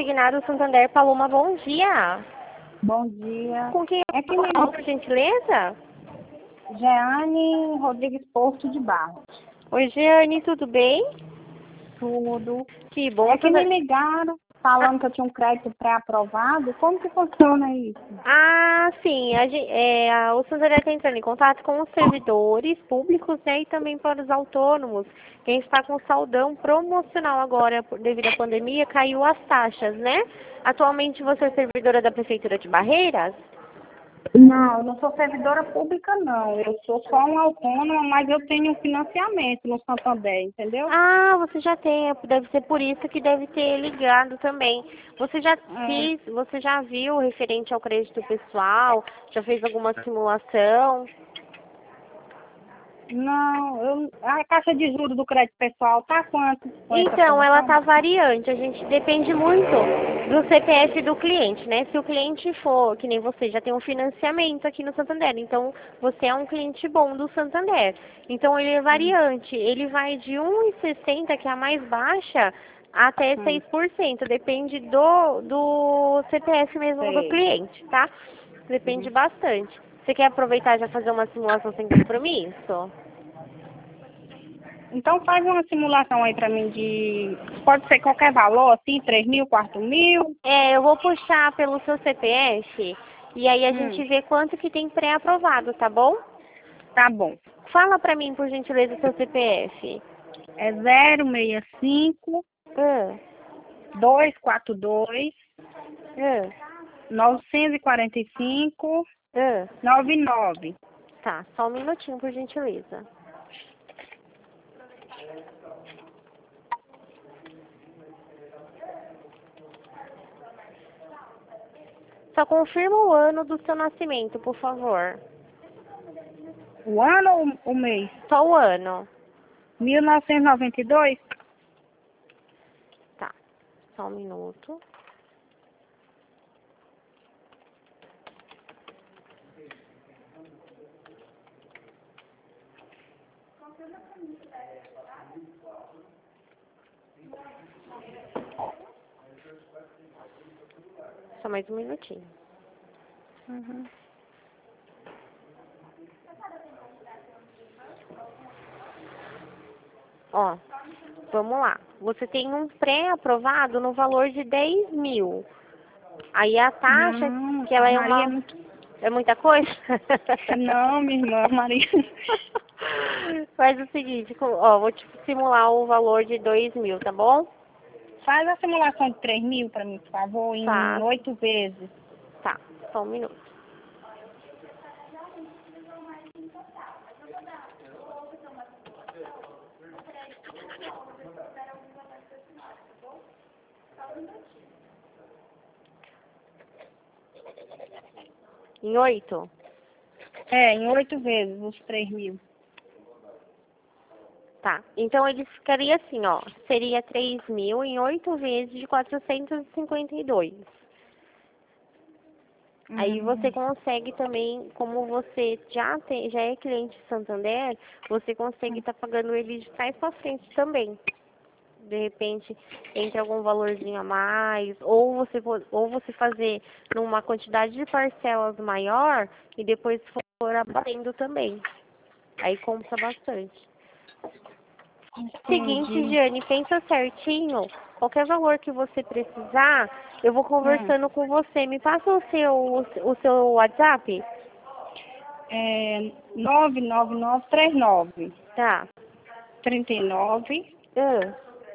Consignado Santander Paloma, bom dia. Bom dia. Com quem É que eu falo, por gentileza? Jeane Rodrigues Porto de Barros. Oi, Jeane, tudo bem? Tudo. Que bom. É que me ligaram falando que eu tinha um crédito pré-aprovado. Como que funciona isso? Ah, sim. O Santander está entrando em contato com os servidores públicos, né, e também para os autônomos. Quem está com saldão promocional agora, devido à pandemia, caiu as taxas, né? Atualmente você é servidora da Prefeitura de Barreiras? Não, eu não sou servidora pública, não. Eu sou só uma autônoma, mas eu tenho um financiamento no Santander, entendeu? Ah, você já tem, deve ser por isso que deve ter ligado também. Você já viu referente ao crédito pessoal? Já fez alguma simulação? Não, a taxa de juros do crédito pessoal tá quanto com essa Então, ela promoção? tá variante. A gente depende muito do CPF do cliente, né? Se o cliente for, que nem você, já tem um financiamento aqui no Santander, então você é um cliente bom do Santander. Então, ele é variante. Ele vai de 1,60, que é a mais baixa, até 6%. Depende do CPF mesmo do Sei. cliente, tá? Depende bastante. Você quer aproveitar e já fazer uma simulação sem compromisso? Então faz uma simulação aí pra mim pode ser qualquer valor, assim, 3 mil, 4 mil. Eu vou puxar pelo seu CPF e aí a gente Hum, vê quanto que tem pré-aprovado, tá bom? tá bom. Fala pra mim, por gentileza, o seu CPF. É 065 Ah, 242 ah, 945 ah. 99. Tá, só um minutinho, por gentileza. Só confirma o ano do seu nascimento, por favor. O ano ou o mês? Só o ano. 1992? Tá, só um minuto. Só mais um minutinho. Uhum. Ó, vamos lá. Você tem um pré-aprovado no valor de 10 mil. Aí a taxa, Não, que ela é Maria é uma... muito... É muita coisa? Não, minha irmã, Maria. Faz o seguinte, ó, vou te simular o valor de 2 mil, tá bom? Faz a simulação de 3 mil pra mim, por favor, em Tá, 8 vezes. tá, só um minuto. Em 8? É, em 8 vezes, os 3 mil. Tá, então ele ficaria assim, ó, seria 3 mil em 8 vezes de 452. Aí você consegue também, como você já é cliente Santander, você consegue estar pagando ele de trás para frente também. De repente, entre algum valorzinho a mais, ou você fazer numa quantidade de parcelas maior e depois for abatendo também. Aí compensa bastante. Seguinte, Entendi. Jane, pensa certinho. Qualquer valor que você precisar, eu vou conversando com você. Me passa o seu WhatsApp? É 99939 Tá. 39 Ah,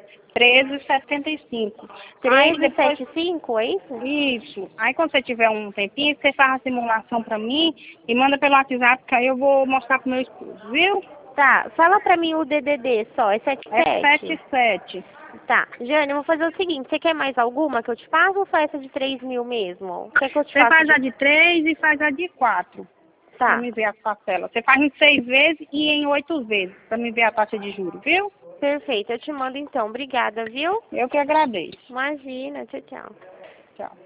1375. Aí depois, 1375, é isso? isso. Aí quando você tiver um tempinho, você faz a simulação pra mim e manda pelo WhatsApp, que aí eu vou mostrar pro meu esposo, viu? Tá, fala pra mim o DDD só, é É 77? 77. Tá, Jane, eu vou fazer o seguinte, você quer mais alguma que eu te passe ou só essa de 3 mil mesmo? Quer que eu te Você faça faz de... a de 3 e faz a de 4 pra Tá, me ver as parcelas. Você faz em 6 vezes e em 8 vezes, pra me ver a taxa de juros, viu? perfeito, eu te mando então. Obrigada, viu? Eu que agradeço. Imagina, tchau, tchau. Tchau.